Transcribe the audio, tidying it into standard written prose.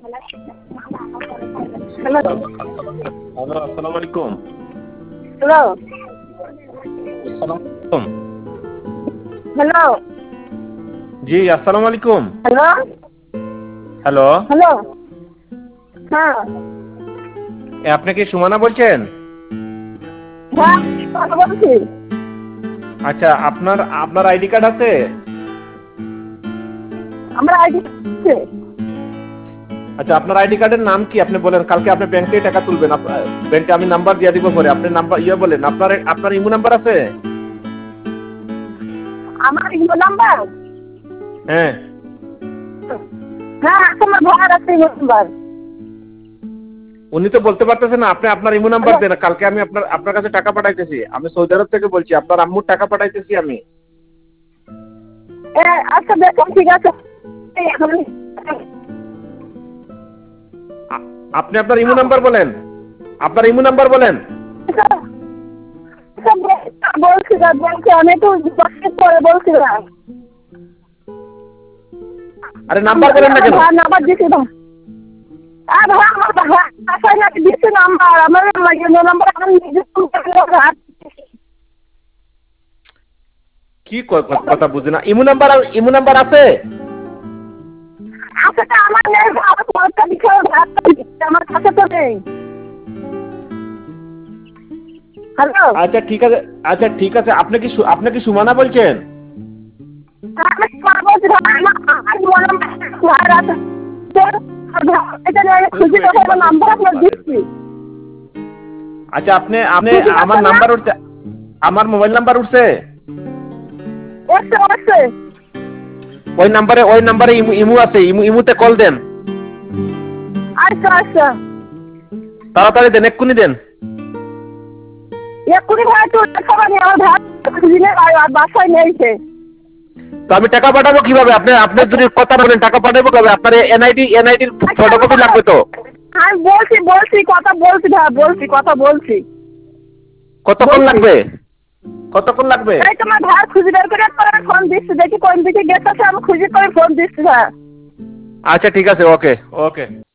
Hello. Hello, আসসালামু আলাইকুম। Hello. আসসালামু আলাইকুম। হ্যালো। জি, আসসালামু আলাইকুম। হ্যালো। হ্যালো। হ্যালো। হ্যাঁ। আপনি কি সুমনা বলছেন? হ্যাঁ, কথা বলছি। আচ্ছা, আপনার আপনার আইডি কার্ড আছে? আমার আইডি আছে। আচ্ছা, আপনার আইডি কার্ডের নাম কি আপনি বলেন? কালকে আপনি ব্যাংক থেকে টাকা তুলবেন। ব্যাংকে আমি নাম্বার দিয়ে দিব পরে। আপনি নাম্বার বলেন। আপনার ইমো নাম্বার আছে? আমার ইমো নাম্বার? হ্যাঁ। হ্যাঁ, আমার ভাইয়ের আছে ইমো নাম্বার। উনি তো বলতে পারতেছেন না। আপনি আপনার ইমো নাম্বার দেন। কালকে আমি আপনার কাছে টাকা পাঠাইতেছি। আমি সৌদি আরব থেকে বলছি। আপনার আম্মুর টাকা পাঠাইতেছি আমি। আচ্ছা দেখুন, ঠিক আছে। আপনি আপনার ইমো নাম্বার বলেন। আপনার ইমো নাম্বার বলেন। বলছিলাম, বলছি আমি একটু পরে বলছিলাম। আরে নাম্বার বলেন না কেন? নাম্বার দিছি ভাই। আর ভাই আমার বাসায় নাকি দিছি নাম্বার। আমার ইমো নাম্বার আমি নিজে কি কথা বুঝি না। ইমো নাম্বার আছে? আচ্ছা, আমার নেই। আমার কাছে তো নেই। হ্যালো। আচ্ছা ঠিক আছে। আচ্ছা ঠিক আছে। আপনি কি সুমনা বলছেন? আমি তোমার বলছি ভাই, আমার ইমো নাম্বার ভাইয়ের আছে। এটা নিয়ে খুঁজে দেখো, নাম্বার আপনার দিচ্ছি। আচ্ছা, আপনি আমার নাম্বার উঠছে, আমার মোবাইল নাম্বার উঠছে? অবশ্যই। ওই নাম্বারে ইমু আছে। ইমুতে কল দেন। আচ্ছা। তাড়াতাড়ি দেন, এক্ষুনি দেন। এক্ষুনি ভাই একটু খাবার নিয়ে আমার ভাই খুঁজলে আর বাসায় নেইছে। তো আমি টাকা পাঠাবো কিভাবে? আপনি যদি কথা বলেন টাকা পাঠাবো কিভাবে? আপনার এনআইডির ফটোকপি লাগবে তো। আমি বলছি কথা বলছি ভাই, কথা বলছি। কতক্ষণ লাগবে? কতক্ষণ লাগবে? এই তোমার ভাই খুঁজে বের করে ফোন দিচ্ছি, দেখি কোন দিকে গেছে আমি খুঁজে করে ফোন দিচ্ছি ভাই। আচ্ছা ঠিক আছে। ওকে।